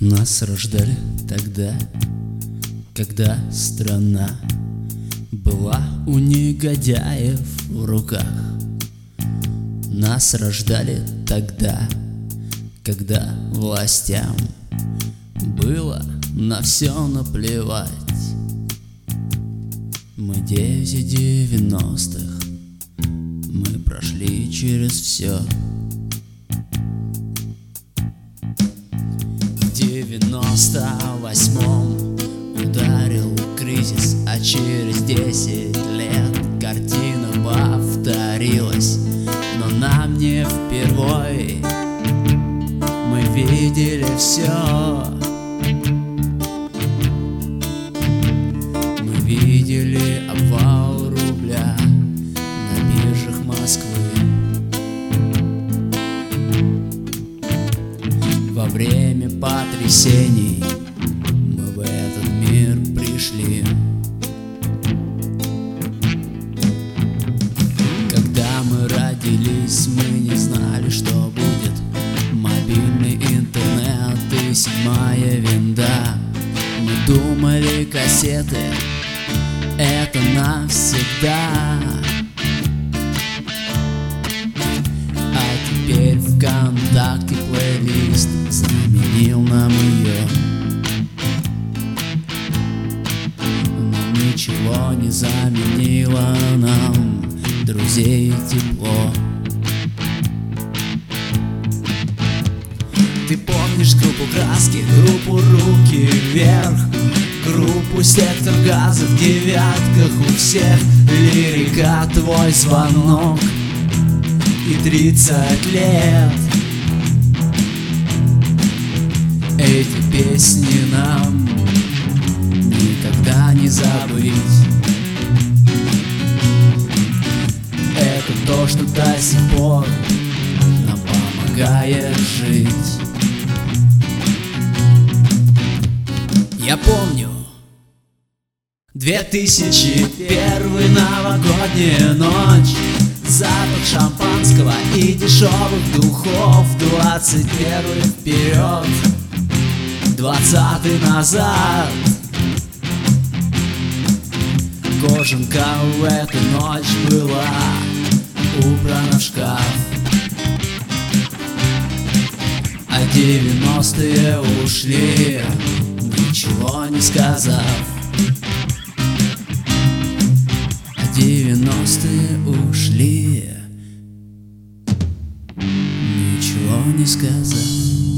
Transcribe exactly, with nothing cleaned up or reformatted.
Нас рождали тогда, когда страна была у негодяев в руках. Нас рождали тогда, когда властям было на все наплевать. Мы дети девяностых, мы прошли через все. В девяносто восьмом ударил кризис, а через десять лет картина повторилась. Но нам не впервой, мы видели все. Мы видели обвал рубля на биржах Москвы. Во время потрясений мы в этот мир пришли. Когда мы родились, мы не знали, что будет мобильный интернет и седьмая винда. Мы думали, кассеты — это навсегда. А теперь ВКонтакте плейлист заменил нам ее. Но ничего не заменило нам друзей и тепло. Ты помнишь группу «Краски», группу «Руки вверх», группу «Сектор газа» в девятках у всех? Лирика, твой звонок и тридцать лет. Эти песни нам никогда не забыть. Это то, что до сих пор нам помогает жить. Я помню две тысячи первый, новогодняя ночь, запах шампанского и дешевых духов. Двадцать первый вперед, двадцатый назад. Кожанка в эту ночь была убрана в шкаф, а девяностые ушли, ничего не сказав. А девяностые ушли, ничего не сказав.